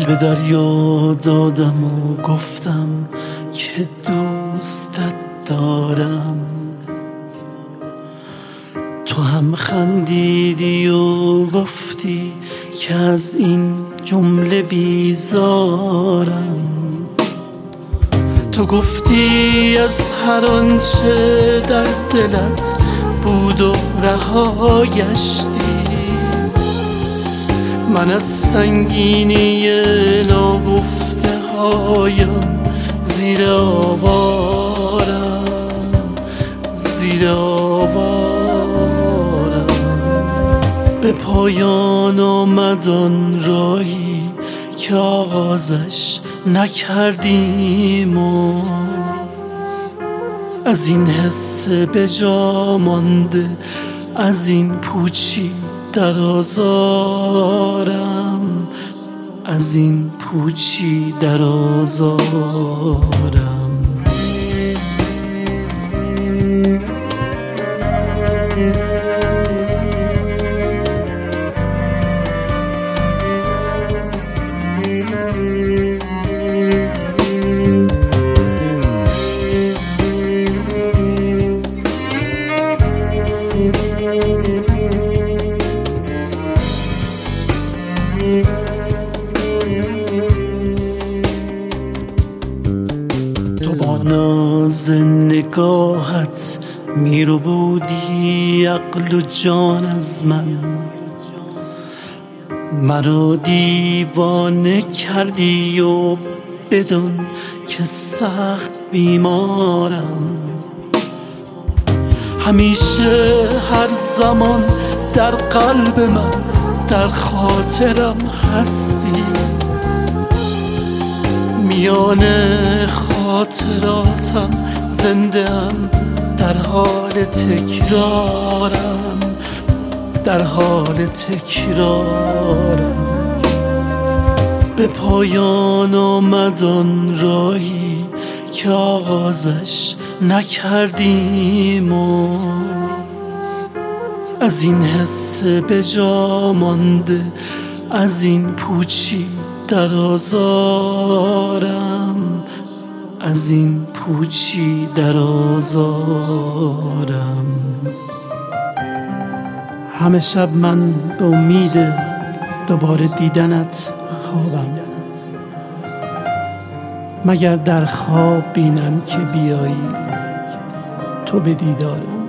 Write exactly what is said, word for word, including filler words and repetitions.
دل به دریا دادم و گفتم که دوستت دارم. تو هم خندیدی و گفتی که از این جمله بیزارم. تو گفتی از هر آنچه در دلت بود و رها گشتی. من از سنگینی ناگفته هایم زیر آوارم، زیر آوارم. به پایان آمد آن راهی که آغازش نکردیم و از این حس به جا مانده، از این پوچی در آزارم، از این پوچی در آزارم. تو با ناز نگاهت میرو بودی عقل و جان از من، مرا دیوانه کردی و بدان که سخت بیمارم. همیشه هر زمان در قلب من، در خاطرم هستی. میان خاطراتم زنده ام، در حال تکرارم، در حال تکرارم. به پایان آمد آن راهی که آغازش نکردیم و از این حس به جا مانده، از این پوچی در آزارم، از این پوچی در آزارم. همه شب من به امید دوباره دیدنت خوابم، مگر در خواب بینم که بیایی تو به دیدارم.